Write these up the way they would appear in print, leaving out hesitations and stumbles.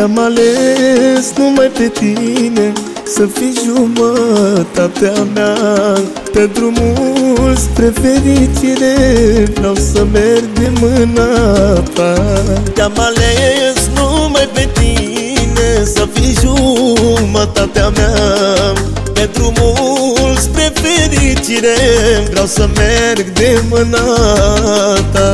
Te-am ales numai pe tine, să fii jumătatea mea. Pe drumul spre fericire vreau să merg de mâna ta. Te-am ales numai pe tine, să fii jumătatea mea. Pe drumul spre fericire vreau să merg de mâna ta.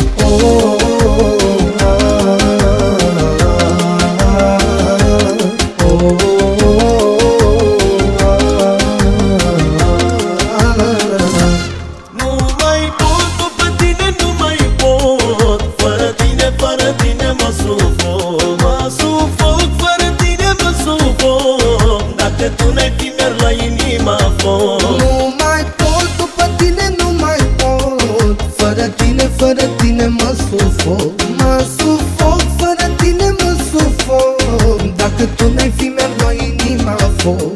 Tu n-ai fi merg la inima foc. Nu mai pot, după tine nu mai pot. Fără tine mă sufoc. Mă sufoc, fără tine mă sufoc. Dacă tu n-ai fi merg la inima foc.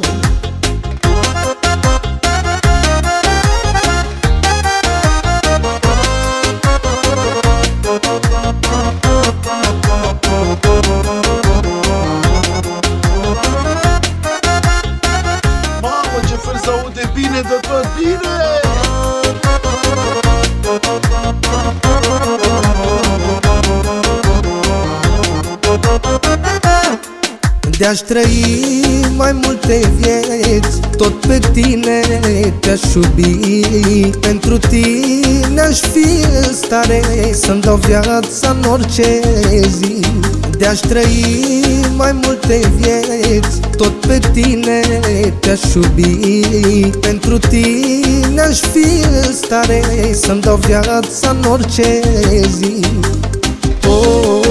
S-aude bine de tot bine. De-aș trăi mai multe vieți, tot pe tine te-aș iubi. Pentru tine aș fi în stare să-mi dau viața în orice zi. De-aș trăi mai multe vieți, tot pe tine te-aș iubi. Pentru tine aș fi în stare să-mi dau viața în orice zi.